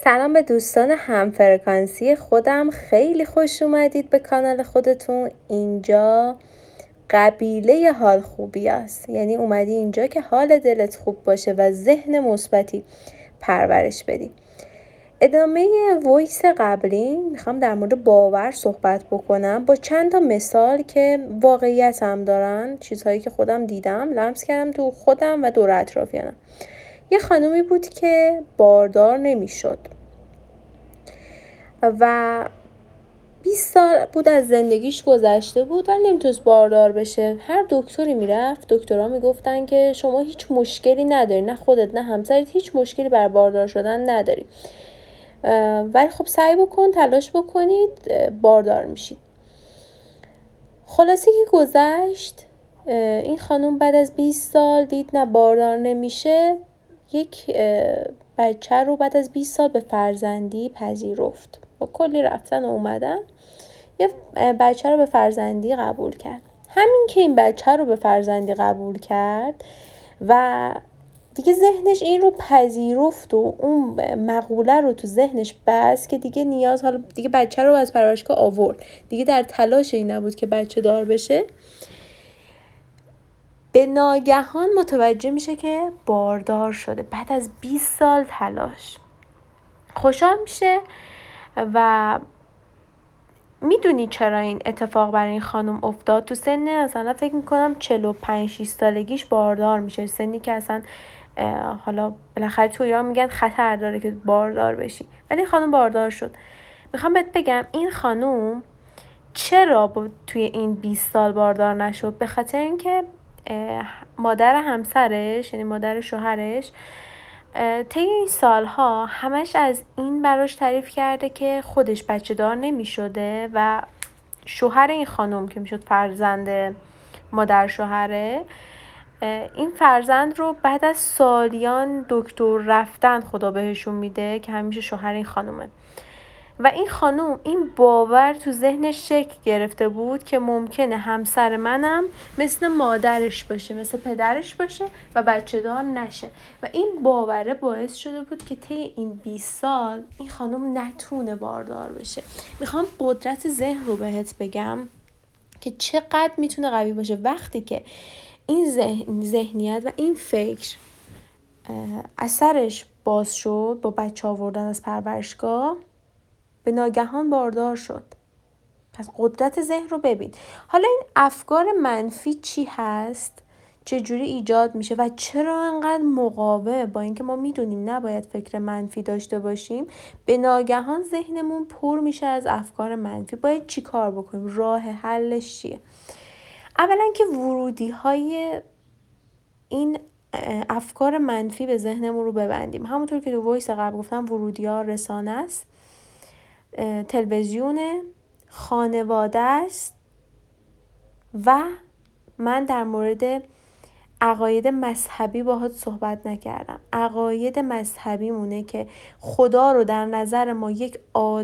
سلام به دوستان همفرکانسی خودم، خیلی خوش اومدید به کانال خودتون. اینجا قبیله حال خوبی است، یعنی اومدی اینجا که حال دلت خوب باشه و ذهن مثبتی پرورش بدی. ادامه وایس قبلی میخوام در مورد باور صحبت بکنم با چند تا مثال که واقعیت هم دارن، چیزهایی که خودم دیدم، لمس کردم تو خودم و دور اطرافیانم. یه خانومی بود که باردار نمیشد و 20 سال بود از زندگیش گذشته بود ولی نمیتونست باردار بشه. هر دکتری میرفت، دکترها میگفتن که شما هیچ مشکلی نداری، نه خودت نه همسرت هیچ مشکلی بر باردار شدن نداری، ولی خب سعی بکن، تلاش بکنید، باردار میشید. خلاصه که گذشت، این خانم بعد از 20 سال دید نه باردار نمیشه. یک بچه رو بعد از 20 سال به فرزندی پذیرفت، با کلی رفتن و اومدن یه بچه رو به فرزندی قبول کرد. همین که این بچه رو به فرزندی قبول کرد و دیگه ذهنش این رو پذیرفت و اون مقوله رو تو ذهنش بست که دیگه نیاز، حالا دیگه بچه رو از پرورشگاه آورد، دیگه در تلاش این نبود که بچه دار بشه. به ناگهان متوجه میشه که باردار شده بعد از 20 سال تلاش. خوشحال میشه و میدونی چرا این اتفاق برای این خانم افتاد؟ تو سن مثلا فکر میکنم 45-6 سالگیش باردار میشه، سنی که اصلا حالا بالاخره تو ایران میگن خطر داره که باردار بشی، ولی این خانم باردار شد. میخوام بهت بگم این خانم چرا توی این 20 سال باردار نشد. به خاطر اینکه مادر همسرش، یعنی مادر شوهرش، طی این سالها همش از این براش تعریف کرده که خودش بچه دار نمی شده و شوهر این خانم که میشد فرزند مادر شوهره، این فرزند رو بعد از سالیان دکتر رفتن خدا بهشون میده که همیشه شوهر این خانومه. و این خانوم این باور تو ذهنش شکل گرفته بود که ممکنه همسر منم مثل مادرش باشه، مثل پدرش باشه و بچه دار نشه. و این باوره باعث شده بود که طی این 20 سال این خانوم نتونه باردار بشه. میخوام قدرت ذهن رو بهت بگم که چقدر میتونه قوی باشه وقتی که این ذهنیت و این فکر اثرش باز شد با بچه آوردن از پرورشگاه، به ناگهان باردار شد. پس قدرت ذهن رو ببین. حالا این افکار منفی چی هست؟ چجوری ایجاد میشه و چرا انقدر مقاومه؟ با اینکه ما میدونیم نباید فکر منفی داشته باشیم، به ناگهان ذهنمون پر میشه از افکار منفی. باید چی کار بکنیم؟ راه حلش چیه؟ اولا که ورودی های این افکار منفی به ذهنمون رو ببندیم. همونطور که تو وایس قبل گفتم، ورودی ها رسانه است، تلویزیون، خانواده است و من در مورد عقاید مذهبی باهات صحبت نکردم. عقاید مذهبی مونه که خدا رو در نظر ما یک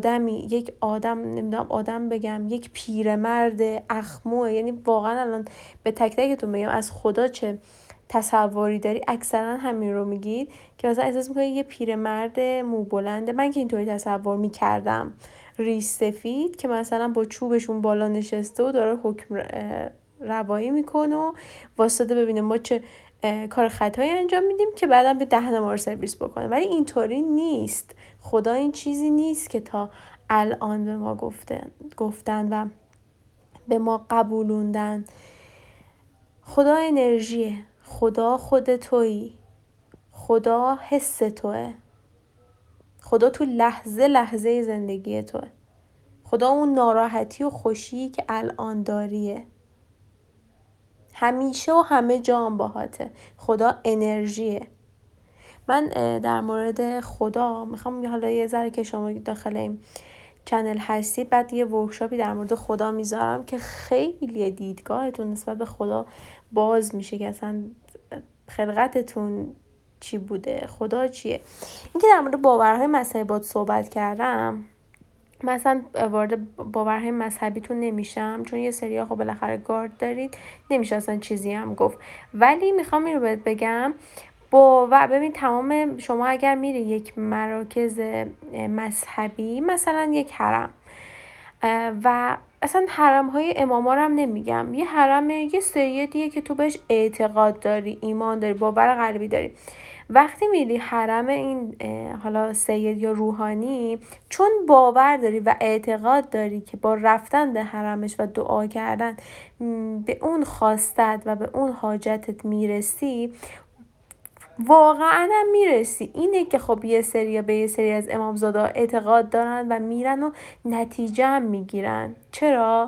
پیرمرد اخمو، یعنی واقعا الان به تک تکتون بگم از خدا چه تصوری داری، اکثرا همین رو میگید که مثلا احساس میکنی یه پیرمرد مو بلنده. من که اینطوری تصور میکردم، ریش سفید که مثلا با چوبشون بالا نشسته و داره حکم روایی میکنه و واسطه ببینه ما چه کار خطایی انجام میدیم که بعدم به دهن ما رو سرویس بکنه. ولی اینطوری نیست. خدا این چیزی نیست که تا الان به ما گفتن و به ما قبولوندن. خدا انرژیه، خدا خود تویی، خدا حس توه، خدا تو لحظه لحظه زندگی توه، خدا اون ناراحتی و خوشی که الان داریه، همیشه و همه جا هم باهاته. خدا انرژیه. من در مورد خدا میخوام حالا یه ذره که شما داخل این چنل هستید، بعد یه ورکشاپی در مورد خدا میذارم که خیلی دیدگاهتون نسبت به خدا باز میشه که اصلا خلقتتون چی بوده، خدا چیه. اینکه در مورد باورهای مذهبی باهات صحبت کردم، مثلا وارد باورهای مذهبیتون نمیشم چون یه سری‌ها خب بالاخره گارد دارید، نمیشه اصلا چیزی هم گفت. ولی میخوام این رو بهت بگم، باور. ببین تمام شما اگر میری یک مراکز مذهبی، مثلا یک حرم، و اصلا حرم های اماما رو هم نمیگم، یه حرم یه سریه دیگه که تو بهش اعتقاد داری، ایمان داری، باور قلبی داری. وقتی میری حرم این حالا سید یا روحانی، چون باور داری و اعتقاد داری که با رفتن به حرمش و دعا کردن به اون خواستت و به اون حاجتت میرسی، واقعا هم میرسی. اینه که خب یه سری به یه سری از امامزاده اعتقاد دارن و میرن و نتیجه هم میگیرن. چرا؟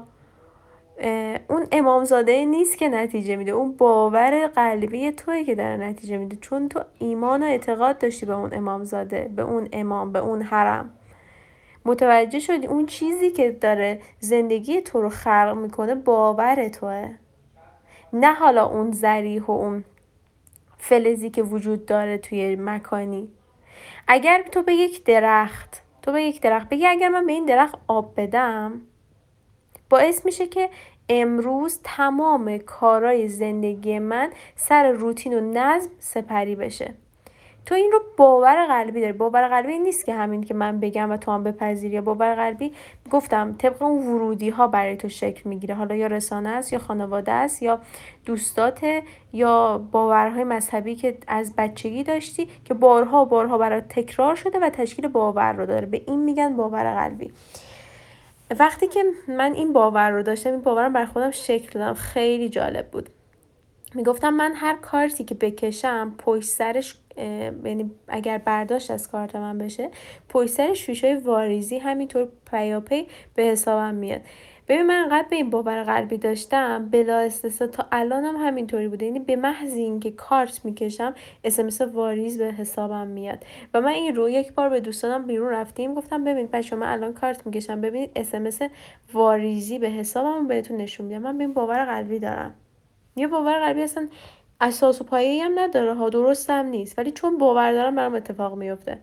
اون امامزاده نیست که نتیجه میده، اون باور قلبی توئه که داره نتیجه میده، چون تو ایمان و اعتقاد داشتی به اون امامزاده، به اون امام، به اون حرم. متوجه شدی اون چیزی که داره زندگی تو رو خلق میکنه باور توئه، نه حالا اون ذریح و اون فلزی که وجود داره توی مکانی. اگر تو به یک درخت بگی اگر من به این درخت آب بدم، باعث میشه که امروز تمام کارهای زندگی من سر روتین و نظم سپری بشه. تو این رو باور قلبی داری. باور قلبی این نیست که همین که من بگم و تو هم بپذیری. باور قلبی گفتم طبق اون ورودی ها برای تو شکل میگیره، حالا یا رسانه است، یا خانواده است، یا دوستاته، یا باورهای مذهبی که از بچگی داشتی که بارها و بارها برای تکرار شده و تشکیل باور رو داره. به این میگن باور قلبی. وقتی که من این باور رو داشتم، این باورم بر خودم شکل دادم، خیلی جالب بود. میگفتم من هر کارتی که بکشم پشت سرش، یعنی اگر برداشت از کارت من بشه، پشت سرش شوشای واریزی همینطور پیاپی به حسابم میاد. ببین من انقدر به این باور قلبی داشتم، بلا استثنا تا الانم همینطوری بوده. یعنی به محض اینکه کارت میکشم اس واریز به حسابم میاد. و من این رو یک بار به دوستانم بیرون رفتیم گفتم ببین بچه‌ها من الان کارت میکشم، ببینید اس واریزی به حسابم بهتون نشون میدم. من به این باور قلبی دارم. یه باور قلبی اصلا اساس و پایه‌ای هم نداره ها، درست هم نیست، ولی چون باور دارم برام اتفاق میفته.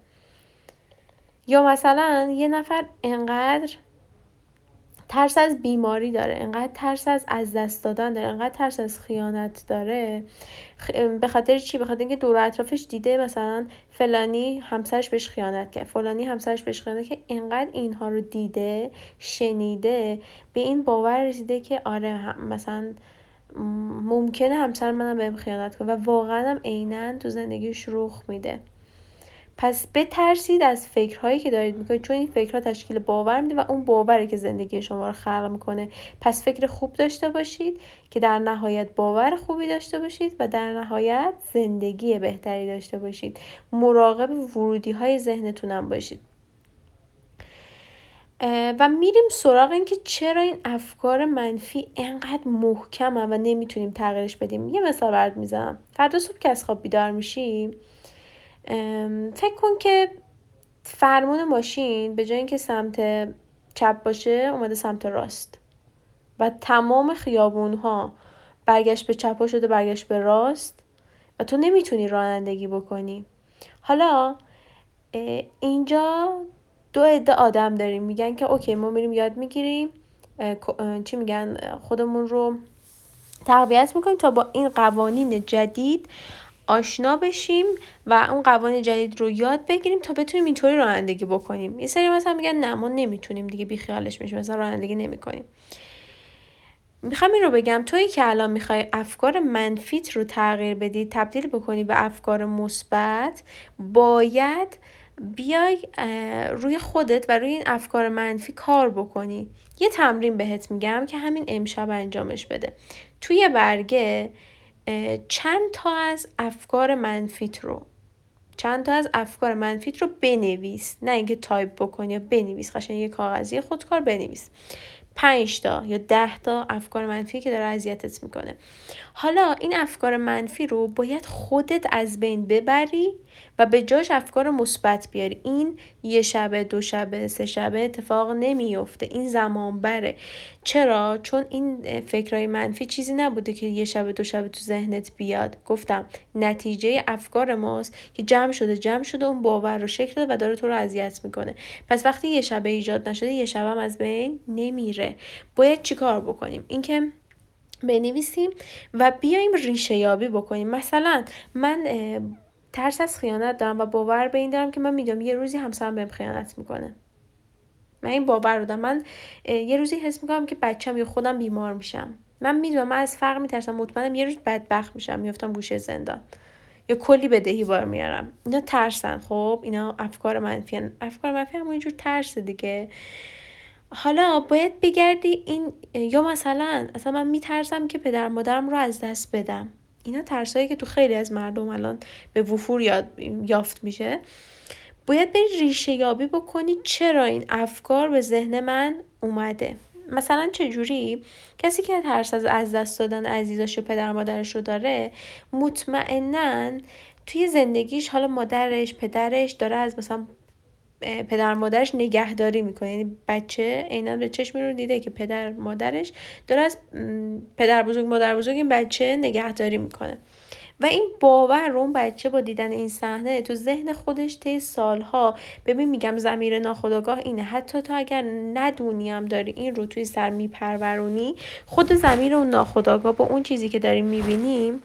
یا مثلا یه نفر انقدر ترس از بیماری داره، انقدر ترس از دست دادن داره، انقدر ترس از خیانت داره. به خاطر چی؟ به خاطر اینکه دور اطرافش دیده مثلا فلانی همسرش بهش خیانت کرد، فلانی همسرش بهش خیانت کرد، انقدر اینها رو دیده، شنیده، به این باور رسیده که آره مثلا ممکنه همسر منم بهم خیانت کنه، و واقعا هم عیناً تو زندگیش رخ میده. پس بترسید از فکرهایی که دارید میکنید، چون این فکرها تشکیل باور میده و اون باوره که زندگی شما رو خلق میکنه. پس فکر خوب داشته باشید که در نهایت باور خوبی داشته باشید و در نهایت زندگی بهتری داشته باشید. مراقب ورودی های ذهنتونم باشید. و میریم سراغ این که چرا این افکار منفی اینقدر محکمه و نمیتونیم تغییرش بدیم. یه مثال برات میزنم. فردا صبح که از خواب بیدار میشی، فکر کن که فرمون ماشین به جای اینکه سمت چپ باشه اومده سمت راست و تمام خیابون ها برگشت به چپ شده، برگشت به راست و تو نمیتونی رانندگی بکنی. حالا اینجا دو عده آدم داریم میگن که اوکی ما میریم یاد میگیریم، چی میگن، خودمون رو تقویت میکنیم تا با این قوانین جدید آشنا بشیم و اون قوانین جدید رو یاد بگیریم تا بتونیم اینطوری رانندگی بکنیم. یه سری مثلا میگن نه ما نمیتونیم دیگه، بیخیالش میشیم، مثلا رانندگی نمیکنیم. میخوام این رو بگم تویی که الان میخوای افکار منفیت رو تغییر بدی، تبدیل بکنی به افکار مثبت، باید بیای روی خودت و روی این افکار منفی کار بکنی. یه تمرین بهت میگم که همین امشب انجامش بده. توی برگه چند تا از افکار منفیت رو بنویس، نه اینکه تایپ بکنی، یا بنویس قشنگ یه کاغذی خودکار بنویس. 5 تا یا 10 تا افکار منفی که داره اذیتت میکنه. حالا این افکار منفی رو باید خودت از بین ببری و به جاش افکار مثبت بیاری. این یه شبه، 2 شبه، 3 شبه اتفاق نمیفته، این زمان بره. چرا؟ چون این فکرهای منفی چیزی نبوده که یه شبه 2 شبه تو ذهنت بیاد. گفتم نتیجه افکار ماست که جمع شده اون باور رو شکل داده و داره تو رو اذیت میکنه. پس وقتی یه شبه ایجاد نشده، یه شبه هم از بین نمیره. باید چیکار بکنیم؟ اینکه بنویسیم و بیایم ریشه یابی بکنیم. مثلا من ترس از خیانت دارم و باور به این دارم که من میدونم یه روزی همسرم بهم خیانت میکنه. من این باور رو دارم. من یه روزی حس میکنم که بچه‌م یا خودم بیمار میشم. من میدونم من از فقر میترسم، مطمئنم یه روز بدبخت میشم، میافتم گوشه زندان یا کلی بدهی بار میارم. اینا ترسن. خب اینا افکار منفی هن. افکار منفی هم اینجور ترس دیگه. حالا باید بگردی این، یا مثلا اصلا من میترسم که پدر مادرم رو از دست بدم. اینا ترسایی که تو خیلی از مردم الان به وفور یافت میشه. باید بری ریشه یابی بکنی چرا این افکار به ذهن من اومده. مثلا چجوری؟ کسی که ترس از دست دادن عزیزاش و پدر مادرش رو داره، مطمئناً توی زندگیش حالا مادرش پدرش داره از مثلا پدر مادرش نگهداری میکنه. یعنی بچه عیناً به چشم رو دیده که پدر مادرش داره از پدر بزرگ مادر بزرگ این بچه نگهداری میکنه و این باور رو اون بچه با دیدن این صحنه تو ذهن خودش طی سالها، ببین میگم ضمیر ناخودآگاه اینه، حتی تو اگر ندونیم داری این رو توی سر میپرورونی، خود ضمیر اون ناخودآگاه با اون چیزی که داریم میبینیم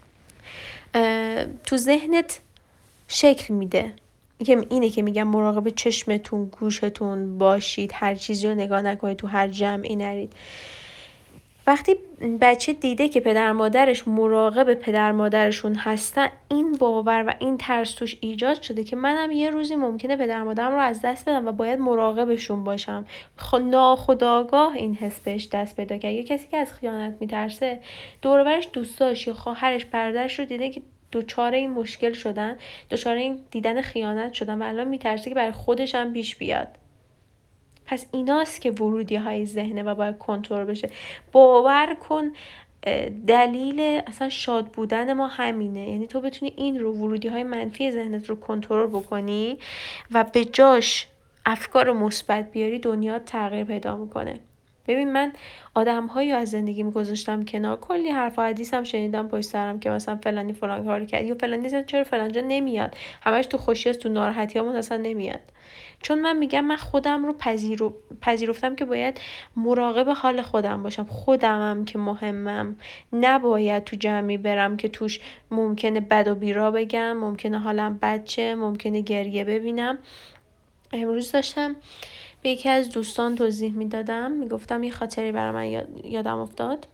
تو ذهنت شکل میده. اینه که میگم مراقب چشمتون گوشتون باشید، هر چیزی رو نگاه نکنید، تو هر جمعی نرید. وقتی بچه دیده که پدر مادرش مراقب پدر مادرشون هستن، این باور و این ترس توش ایجاد شده که منم یه روزی ممکنه پدر مادرم رو از دست بدم و باید مراقبشون باشم. ناخودآگاه این حس بهش دست پیدا کرد. یه کسی که از خیانت میترسه، دور و برش دوستاش یا خواهرش برادرش رو دیده که دوچار این مشکل شدن، دوچار این دیدن خیانت شدن و الان میترسه که برای خودش هم پیش بیاد. پس ایناست که ورودی های ذهنه و باید کنترل بشه. باور کن دلیل اصلا شاد بودن ما همینه. یعنی تو بتونی این رو، ورودی های منفی ذهنت رو کنترل بکنی و به جاش افکار مثبت بیاری، دنیا تغییر پیدا میکنه. ببین من آدم‌هایی از زندگیم گذاشتم کنار، کلی حرف و حدیث هم شنیدم پشت سرم که مثلا فلانی فلان کارو کرد یا فلانی چرا فلانجا نمیاد، همش تو خوشی است، تو ناراحتیامون اصلا نمیاد. چون من میگم من خودم رو پذیرفتم که باید مراقب حال خودم باشم. خودمم که مهمم، نباید تو جمعی برم که توش ممکنه بد و بیرا بگم، ممکنه حالم بد، ممکنه گریه ببینم. امروز داشتم به یکی از دوستان توضیح میدادم، میگفتم یه خاطری برای من یادم افتاد.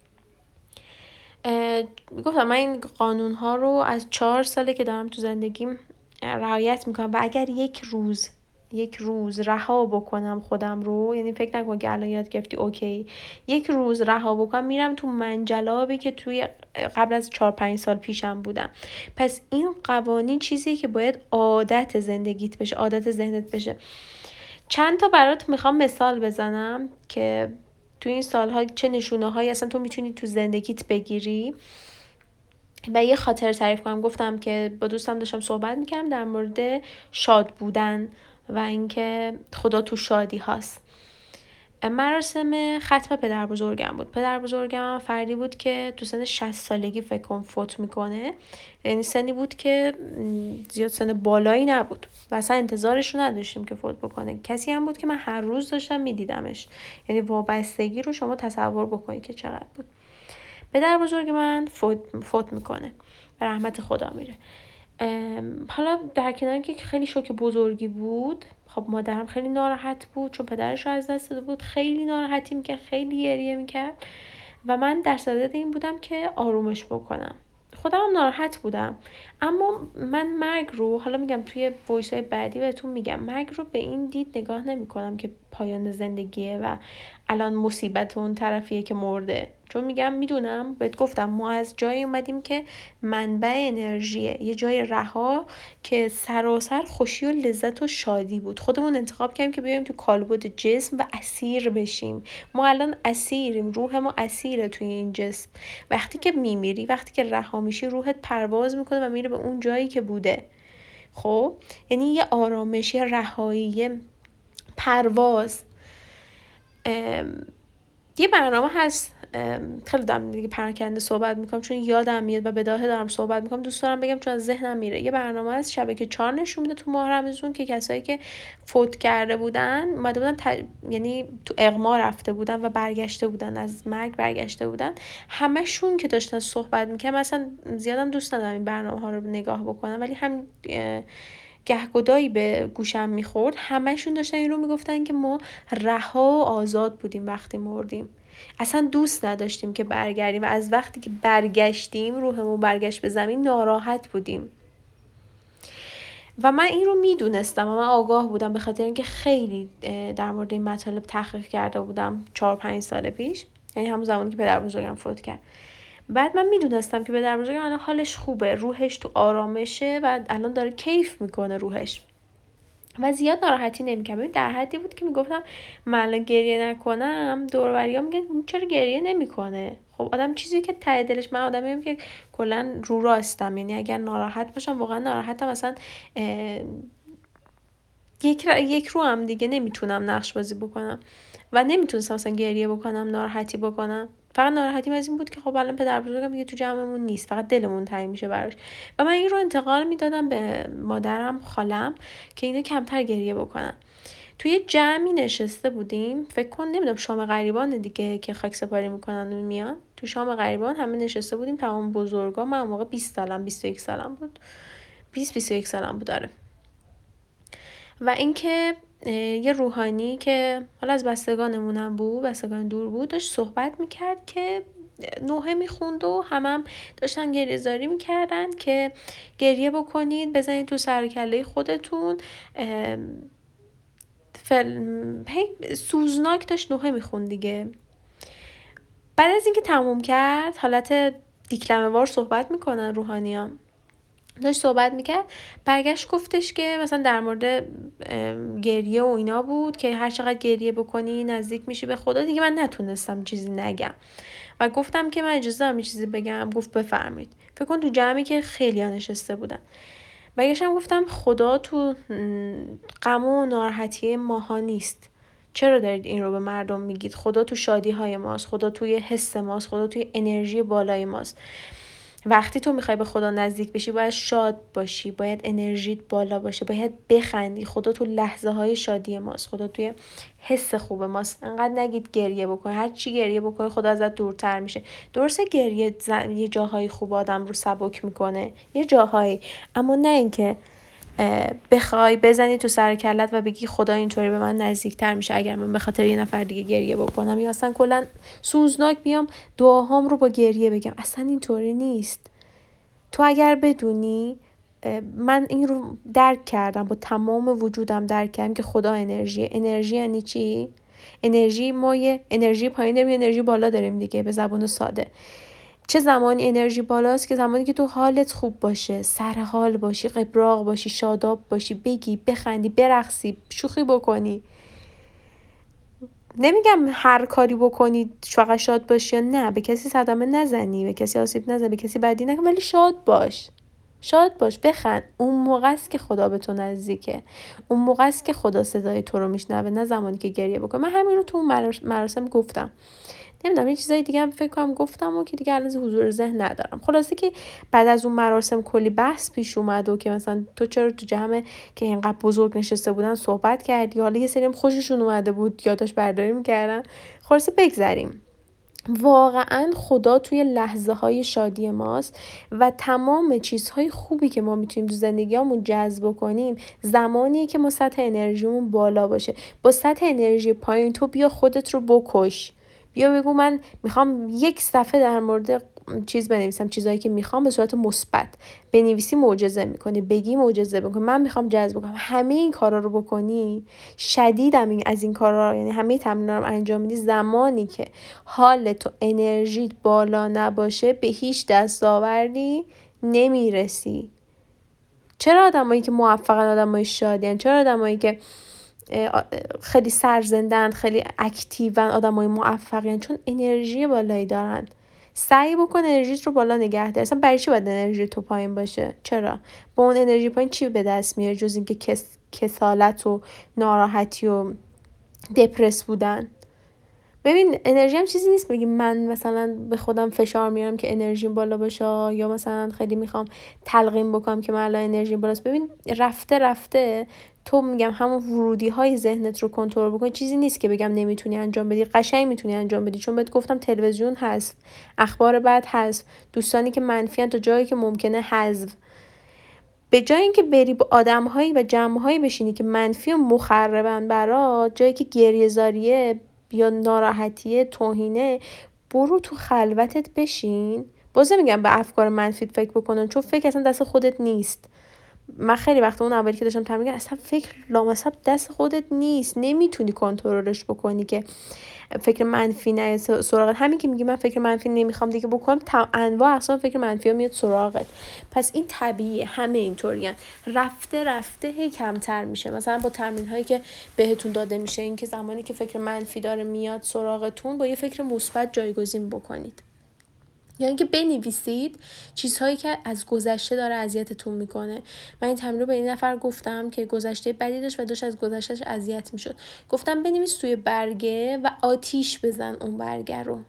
میگفتم من این قانون ها رو از 4 ساله که دارم تو زندگیم رعایت میکنم و اگر یک روز رها بکنم خودم رو، یعنی فکر نکن که الان یاد گرفتی اوکی، یک روز رها بکنم میرم تو منجلابی که توی قبل از 4-5 سال پیشم بودم. پس این قوانین چیزی که باید عادت زندگیت بشه، عادت ذهنت بشه. چند تا برات میخوام مثال بزنم که تو این سالها چه نشونه هایی اصلا تو میتونی تو زندگیت بگیری و یه خاطر تعریف کنم. گفتم که با دوستم داشتم صحبت میکردم در مورد شاد بودن و اینکه خدا تو شادی هاست. مراسم ختم پدر بزرگم بود. پدر بزرگم فردی بود که تو سن 60 سالگی فکر کنم فوت میکنه. یعنی سنی بود که زیاد سن بالایی نبود و اصلا انتظارش رو نداشتیم که فوت بکنه. کسی هم بود که من هر روز داشتم میدیدمش. یعنی وابستگی رو شما تصور بکنید که چقدر بود. پدر بزرگ من فوت میکنه، به رحمت خدا میره. حالا در کنار که خیلی شوک بزرگی بود، خب مادرم خیلی ناراحت بود چون پدرش رو از دست داده بود، خیلی ناراحتی میکرد، خیلی گریه میکرد و من در صدد این بودم که آرومش بکنم. خودم هم ناراحت بودم، اما من مرگ رو، حالا میگم توی وایسای بعدی بهتون میگم، مرگ رو به این دید نگاه نمی کنم که پایان زندگیه و الان مصیبت اون طرفیه که مرده. چون میگم میدونم، بهت گفتم ما از جایی اومدیم که منبع انرژیه، یه جای رها که سراسر خوشی و لذت و شادی بود. خودمون انتخاب کردیم که بیایم تو کالبد جسم و اسیر بشیم. ما الان اسیریم، روح ما اسیره توی این جسم. وقتی که میمیری، وقتی که رها میشی، روحت پرواز میکنه و میره به اون جایی که بوده. خب یعنی یه آرامش، یه رهایی، یه پرواز. یه برنامه هست خیلی دارم دیگه پراکنده صحبت میکنم چون یادم میاد و بداهه دارم صحبت میکنم، دوست دارم بگم چون از ذهنم میره. یه برنامه از شبکه 4 نشون میده تو ماه رمضان که کسایی که فوت کرده بودن اومده بودن یعنی تو اغما رفته بودن و برگشته بودن، از مرگ برگشته بودن، همشون که داشتن صحبت میکنم. مثلا زیادم دوست ندارم این برنامه ها رو نگاه بکنم، ولی هم گهگدایی به گوشم میخورد، همشون داشتن این رو میگفتن که ما رها و آزاد بودیم وقتی مردیم، اصلا دوست نداشتیم که برگردیم و از وقتی که برگشتیم روحمون برگشت به زمین ناراحت بودیم. و من این رو میدونستم و من آگاه بودم به خاطر اینکه خیلی در مورد این مطالب تحقیق کرده بودم 4-5 سال پیش، یعنی همون زمانی که پدر بزرگم فوت کرد. بعد من میدونستم که پدر بزرگم الان حالش خوبه، روحش تو آرامشه و الان داره کیف میکنه روحش و زیاد ناراحتی نمیکنم. در حدی بود که میگفتم من الان گریه نکنم دور و بریا میگن چرا گریه نمیکنه. خب آدم چیزی که ته دلش، من آدمیم که کلا رو راستم، یعنی اگر ناراحت باشم واقعا ناراحتم، مثلا یک رو هم دیگه نمیتونم نقش بازی بکنم و نمیتونستم مثلا گریه بکنم، ناراحتی بکنم. فقط ناراحتیم از این بود که خب الان پدر بزرگم دیگه تو جمعمون نیست، فقط دلمون تنگ میشه براش و من این رو انتقال میدادم به مادرم، خالم، که اینو کمتر گریه بکنن. توی جمعی نشسته بودیم، فکر کن نمیدونم شام غریبان دیگه که خاک سپاری میکنن و میان، تو شام غریبان همه نشسته بودیم، تمام بزرگا. من اون موقع 20 سالم 21 سالم بود، 20-21 سالم بود داره. و اینکه یه روحانی که حالا از بستگانمونم بود، بستگان دور بود، داشت صحبت میکرد که نوحه میخوند و هم داشتن گریه زاری میکردن که گریه بکنید، بزنید تو سر کله خودتون. سوزناک داشت نوحه میخوند دیگه. بعد از اینکه تموم کرد، حالت دیکلمه وار صحبت میکنن روحانیان، داشت صحبت میکرد، برگشت گفتش که مثلا در مورد گریه و اینا بود که هر چقدر گریه بکنی نزدیک میشی به خدا. دیگه من نتونستم چیزی نگم و گفتم که من اجازه دارم چیزی بگم. گفت بفرمایید. فکر کن تو جمعی که خیلی ها نشسته بودن. برگشتم گفتم خدا تو غم و ناراحتی ماها نیست، چرا دارید این رو به مردم میگید؟ خدا تو شادی های ماست، خدا توی حس ماست، خدا توی انرژی بالای ماست. وقتی تو میخوای به خدا نزدیک بشی باید شاد باشی، باید انرژیت بالا باشه، باید بخندی. خدا تو لحظه های شادی ماست، خدا توی حس خوب ماست. انقدر نگید گریه بکنی، هر چی گریه بکنی خدا ازت دورتر میشه. درسته گریه یه جاهای خوب آدم رو سبک میکنه، یه جاهایی، اما نه اینکه بخوای بزنی تو سر کلت و بگی خدا اینطوری به من نزدیکتر میشه اگر من به خاطر یه نفر دیگه گریه بکنم، یا اصلا کلا سوزناک بیام دعاهام رو با گریه بگم. اصلا اینطوری نیست. تو اگر بدونی، من این رو درک کردم، با تمام وجودم درک کردم که خدا انرژی یعنی چی؟ انرژی، ما یه انرژی پایین داریم، یه انرژی بالا داریم دیگه، به زبان ساده. چه زمانی انرژی بالاست؟ که زمانی که تو حالت خوب باشه، سر حال باشی، قبراق باشی، شاداب باشی، بگی، بخندی، برقصی، شوخی بکنی. نمیگم هر کاری بکنی فقط شاد باشی، یا نه، به کسی صدمه نزنی، به کسی آسیب نزنی، به کسی بدی نکن، ولی شاد باش. شاد باش، بخند. اون موقع است که خدا به تو نزدیکه. اون موقع است که خدا صدای تو رو میشنوه، نه زمانی که گریه بکنی. من همین رو تو اون مراسم گفتم. نمیدونم یه چیزای دیگه هم فکر کنم گفتم و که دیگه الان حضور ذهن ندارم. خلاصه که بعد از اون مراسم کلی بحث پیش اومد و که مثلا تو چرا تو جمع که اینقدر بزرگ نشسته بودن صحبت کردی، حالا یه سری خوششون اومده بود یادداشت برداری میکردن. خلاصه بگذریم. واقعا خدا توی لحظه های شادی ماست و تمام چیزهای خوبی که ما میتونیم تو زندگیامون جذب کنیم زمانیه که ما سطح انرژیمون بالا باشه. با سطح انرژی پایین تو بیا خودت رو بکش، بیا بگو من میخوام یک صفحه در مورد چیز بنویسم، چیزایی که میخوام به صورت مثبت بنویسی، معجزه میکنی، بگی معجزه میکنی. من میخوام جذب کنم، همه این کارا رو بکنی، شدیدم از این کارا، یعنی همه تمرینا رو انجام میدی، زمانی که حالت و انرژیت بالا نباشه به هیچ دستاوردی نمیرسی. چرا آدمایی که موفقن آدمای شادین؟ چرا آدمایی که خیلی سرزندن، خیلی اکتیون، آدمای موفقین؟ چون انرژی بالایی دارن. سعی بکن انرژیت رو بالا نگه دار. اصلا برای چی باید انرژی تو پایین باشه؟ چرا؟ با اون انرژی پایین چی به دست میاره جز اینکه کسالت و ناراحتی و دپرس بودن؟ ببین انرژی هم چیزی نیست بگی من مثلا به خودم فشار میارم که انرژیم بالا باشه، یا مثلا خیلی میخوام تلقین بکنم که من الان انرژیم بالاست. ببین رفته رفته تو میگم همون ورودی های ذهنت رو کنترل بکنی، چیزی نیست که بگم نمیتونی انجام بدی، قشنگ میتونی انجام بدی. چون بهت گفتم تلویزیون هست، اخبار بد هست، دوستانی که منفیان تا جایی که ممکنه حذف. به جای اینکه بری با آدم‌هایی و جمع‌هایی بشینی که منفی و مخربن برات، جایی که گریه‌زاریه یا ناراحتیه، توهینه، برو تو خلوتت بشین. باز نمیگم به افکار منفیت فکر بکنن، چون فکر اصلا دست خودت نیست. من خیلی وقت اون اولی که داشتم تمرین اصلا فکر لامصب دست خودت نیست، نمیتونی کنترلش بکنی که فکر منفی نه سراغت. همین که میگی من فکر منفی نمیخوام دیگه بکنم، انواع اقسام فکر منفی ها میاد سراغت. پس این طبیعیه، همه اینطورین. رفته رفته هی کمتر میشه. مثلا با تمرین هایی که بهتون داده میشه، این که زمانی که فکر منفی داره میاد سراغتون، با یه فکر مثبت جایگزین بکنید. یا اینکه بنویسید چیزهایی که از گذشته داره اذیتتون میکنه. من این تمرین رو به این نفر گفتم که گذشته بدی داشت و داشت از گذشتهش اذیت میشد. گفتم بنویس توی برگه و آتیش بزن اون برگه رو.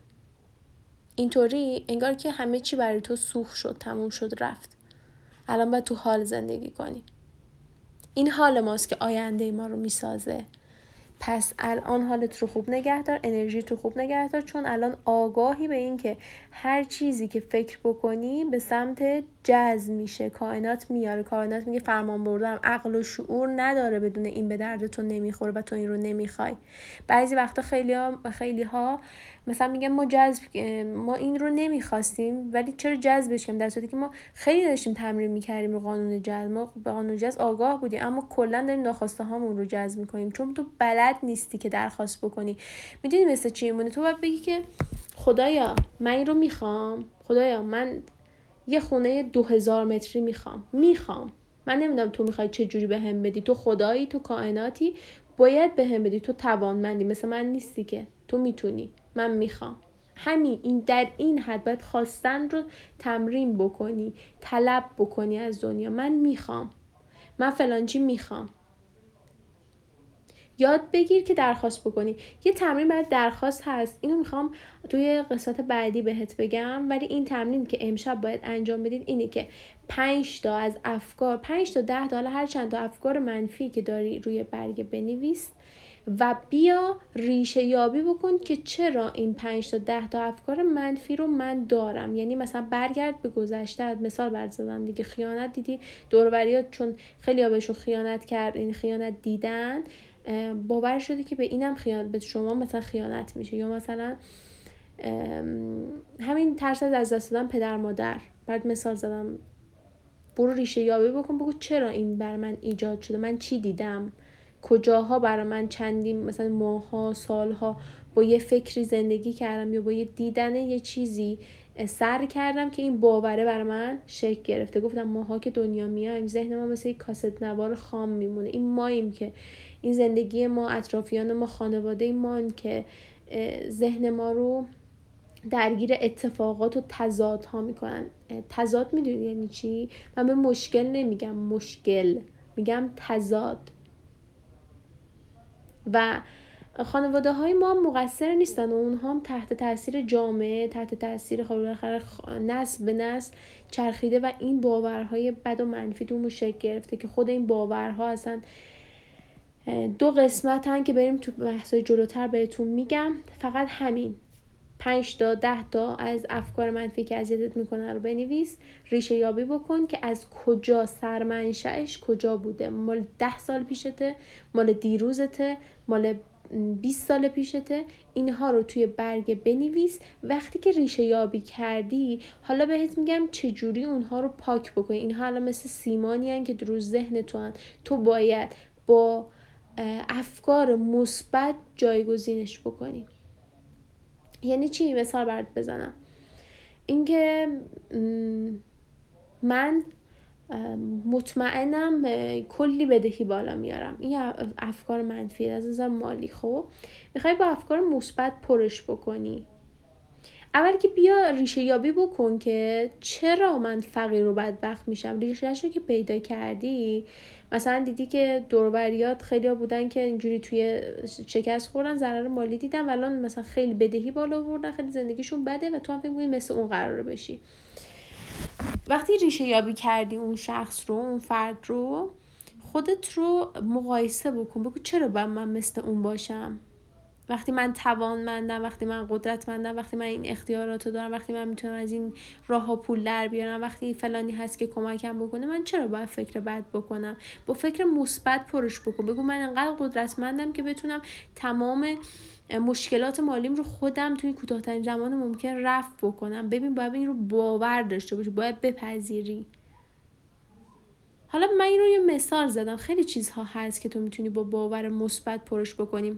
اینطوری انگار که همه چی برای تو سوخت شد، تموم شد، رفت. الان باید تو حال زندگی کنی. این حال ماست که آینده ما رو میسازه. پس الان حالت رو خوب نگه دار، انرژیت رو خوب نگه دار، چون الان آگاهی به این که هر چیزی که فکر بکنی به سمت جذب میشه. کائنات میاره، کائنات میگه فرمان بردم. عقل و شعور نداره بدون این به درد تو نمیخوره و تو این رو نمیخوای. بعضی وقتا خیلی ها مثلا میگن ما این رو نمیخواستیم ولی چرا جذبش کردیم، در صورتی که ما خیلی داشتیم تمرین میکردیم رو قانون جذب. ما به قانون جذب آگاه بودیم اما کلا داریم ناخواسته هامون رو جذب میکنیم، چون تو بلد نیستی که درخواست بکنی. میدونی مثل چی میمونه؟ تو باید بگی که خدایا من این رو میخوام، خدایا من یه خونه 2000 متری میخوام. من نمیدونم تو میخوای چه جوری بهم بدی، تو خدایی، تو کائناتی، باید بهم بدی. تو توانمندی، مثل من نیستی که، تو میتونی. من میخوام. همین این در این حد باید خواستن رو تمرین بکنی، طلب بکنی از دنیا. من میخوام، من فلان چی میخوام. یاد بگیر که درخواست بکنی. یه تمرین برای درخواست هست، اینو میخوام توی قسمت بعدی بهت بگم، ولی این تمرین که امشب باید انجام بدید اینه که 5 تا از افکار، 5 تا 10 تا، هر چند تا افکار منفی که داری روی برگ بنویس و بیا ریشه یابی بکن که چرا این 5 تا 10 تا افکار منفی رو من دارم. یعنی مثلا برگرد به گذشته. مثال برات زدم دیگه، خیانت دیدی دور و بریات، چون خیلی بهشون خیانت کرد، این خیانت دیدن، باور شده که به اینم خیانت، به شما مثلا خیانت میشه. یا مثلا همین ترس از دست دادن پدر مادر، بعد مثال زدم. برو ریشه یابی بکن، بگو چرا این بر من ایجاد شده، من چی دیدم، کجاها برای من چندین مثلا ماها، سالها با یه فکری زندگی کردم یا با یه دیدن یه چیزی سر کردم که این باوره برای من شکل گرفته. گفتم ماها که دنیا میایم ذهن ما مثل یک کاست نوار خام میمونه. این ماییم که این زندگی ما، اطرافیان ما، خانواده ما که ذهن ما رو درگیر اتفاقات و تضادها میکنن. تضاد میدونی یعنی چی؟ من به مشکل نمیگم مشکل، میگم تضاد. و خانواده های ما مقصر نیستن و اونها هم تحت تاثیر جامعه، تحت تاثیر نسل به نسل چرخیده و این باورهای بد و منفی تو شکل گرفته که خود این باورها اصلا 2 قسمتن که بریم تو بحثای جلوتر بهتون میگم. فقط همین 5 تا 10 تا از افکار منفی که اذیتت میکنه رو بنویس، ریشه یابی بکن که از کجا، سرمنشأش کجا بوده. مال 10 سال پیشته، مال دیروزته، مال 20 سال پیشته. اینها رو توی برگ بنویس. وقتی که ریشه یابی کردی، حالا بهت میگم چجوری اونها رو پاک بکنی. اینها حالا مثل سیمانی هن که رو ذهن تو باید با افکار مثبت جایگزینش بکنی. یعنی چی؟ مثال برات بزنم. اینکه من مطمئنم کلی بدهی بالا میارم. این افکار منفی از نظر مالی. خب میخوای با افکار مثبت پرش بکنی. اول که بیا ریشه یابی بکن که چرا من فقیر و بدبخت میشم. ریشه‌شو که پیدا کردی، مثلا دیدی که دور و بریات خیلی ها بودن که اینجوری توی شکست خوردن، ضرر مالی دیدن و الان مثلا خیلی بدهی بالا آوردن، خیلی زندگیشون بده و تو هم فکر می‌کنی مثل اون قراره بشی. وقتی ریشه یابی کردی اون شخص رو، اون فرد رو، خودت رو مقایسه بکن، بگو چرا باید من مثل اون باشم؟ وقتی من توانمندم، وقتی من قدرتمندم، وقتی من این اختیاراتو دارم، وقتی من میتونم از این راه ها پول در بیارم، وقتی فلانی هست که کمکم بکنه، من چرا باید فکر بد بکنم؟ با فکر مثبت پرش بکن. بگو من انقدر قدرتمندم که بتونم تمام مشکلات مالیم رو خودم توی کوتاه‌ترین زمان ممکن رفع بکنم. ببین، باید این رو باور داشته باشی، باید بپذیری. حالا من این رو یه مثال زدم، خیلی چیزها هست که تو میتونی با باور مثبت پرش بکنی.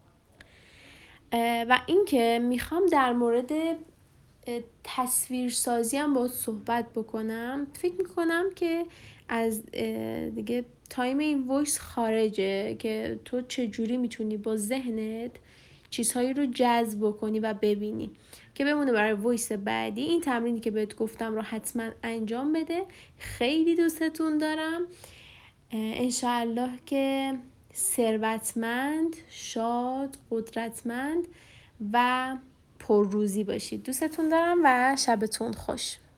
و اینکه میخوام در مورد تصویرسازی هم باید صحبت بکنم. فکر میکنم که از دیگه تایم این وایس خارجه که تو چجوری میتونی با ذهنت چیزهایی رو جذب بکنی و ببینی، که بمونه برای وایس بعدی. این تمرینی که بهت گفتم رو حتما انجام بده. خیلی دوستتون دارم. انشاءالله که ثروتمند، شاد، قدرتمند و پرروزی باشید. دوستتون دارم و شبتون خوش.